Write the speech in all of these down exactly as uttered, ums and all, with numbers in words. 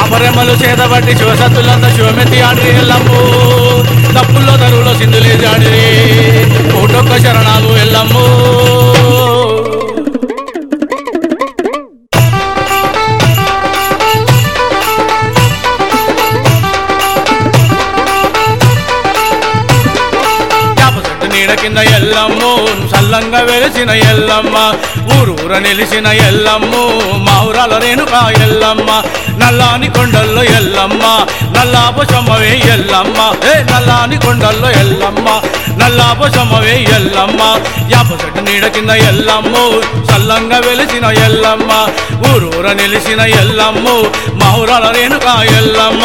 శబరిమలు చేతబట్టి శివసత్తులంతా శివమెత్తి ఆడిరి ఎల్లమ్ము తప్పుల్లో తరువులో సింధులేసి ఆడిరి కోటొక్క శరణాలు ఎల్లమ్ము నీడ కింద ఎల్లమ్ము సల్లంగా వెలిసిన ఎల్లమ్మ ఊరూర నిలిచిన ఎల్లమ్ము మావురాల రేణుకా ఎల్లమ్మ నల్లాని కొండల్లో ఎల్లమ్మ నల్లాపశమ్మవే ఎల్లమ్మ ఏ నల్లాని కొండల్లో ఎల్లమ్మ నల్లాపశమ్మవే ఎల్లమ్మ యాపసెట్టు నీడ కింద ఎల్లమ్ము సల్లంగా వెలిసిన ఎల్లమ్మ ఊరూర నిలిచిన ఎల్లమ్ము మావురాల రేణుకా ఎల్లమ్మ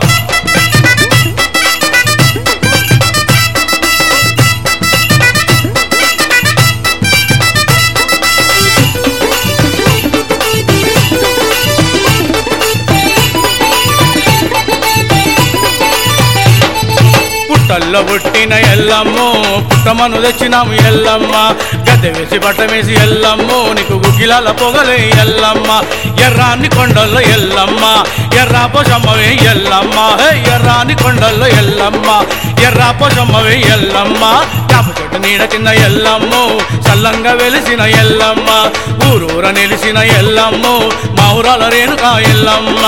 పుట్టల్లో పుట్టిన ఎల్లమ్ము పుట్టమను తెచ్చినాము ఎల్లమ్మ గద్దె వేసి బట్ట వేసి ఎల్లమ్ము నీకు గుగ్గిలాల పొగలే ఎల్లమ్మ ఎర్రాని కొండల్లో ఎల్లమ్మ ఎర్రా పోషమ్మవే ఎల్లమ్మ హే ఎర్రాని కొండల్లో ఎల్లమ్మ ఎర్రా పోషమ్మవే ఎల్లమ్మ యాప చెట్టు నీడ కింద ఎల్లమ్ము సల్లంగా వెలిసిన ఎల్లమ్మ ఊరూర నిలిసిన ఎల్లమ్ము మావురాల రేణుకా ఎల్లమ్మ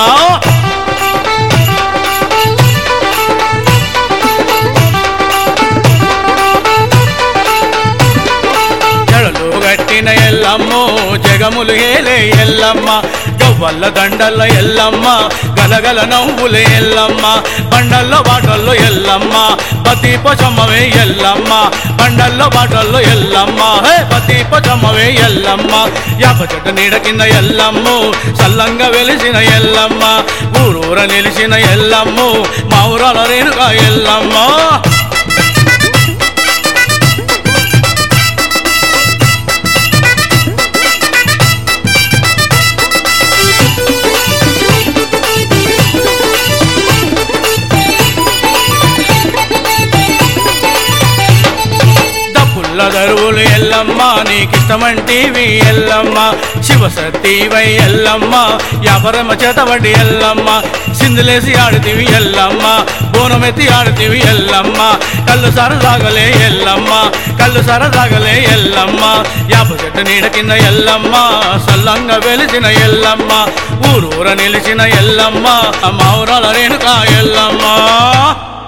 గట్టిన ఎల్లమ్మ జగములు ఏలే ఎల్లమ్మ గవ్వల్ల దండల్ల ఎల్లమ్మ గలగల నవ్వులే ఎల్లమ్మ బండల్లో బాటల్లో ఎల్లమ్మ పతి పొచమ్మవే ఎల్లమ్మ బండల్లో బాటల్లో ఎల్లమ్మ హే పతి పొచమ్మవే ఎల్లమ్మ యాప చెట్టు నీడ కింద ఎల్లమ్మ సల్లంగా వెలిసిన ఎల్లమ్మ ఊరూర నిలిచిన ఎల్లమ్మ మావురాల రేణుకా ఎల్లమ్మ దరువులు ఎల్లమ్మ నీకిష్టమంటివి ఎల్లమ్మ శివసత్తివై ఎల్లమ్మ యాపరమ చేతబడి ఎల్లమ్మ సిందులేసి ఆడితివి ఎల్లమ్మ బోనమెత్తి ఆడితివి ఎల్లమ్మ కళ్ళు సరదాగలే ఎల్లమ్మ కళ్ళు సరదాగలే ఎల్లమ్మ యాప చెట్టు నీడ కింద ఎల్లమ్మ సల్లంగా వెలిసిన ఎల్లమ్మ ఊరూర నిలిచిన ఎల్లమ్మ మావురాల రేణుకా ఎల్లమ్మ